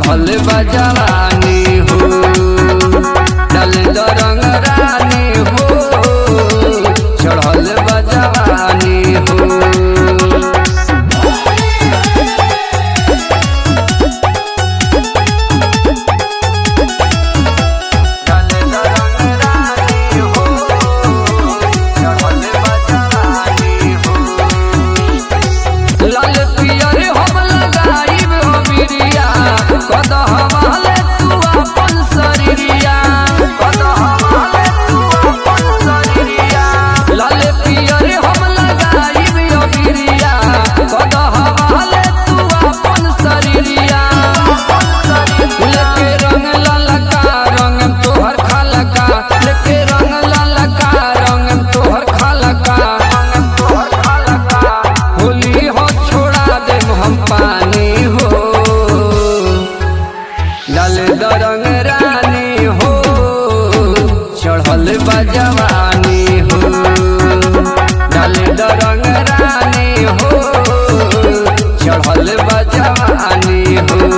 चढ़ल बा जवानी हो डाल द रंग रानी हो चढ़ल बा जवानी हो। रंग रानी हो चढ़ल बा जवानी हो डाल द रंग रानी हो चढ़ल बा जवानी हो।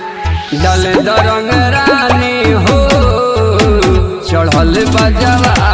डाल द रंग रानी हो चढ़ल बा जवानी।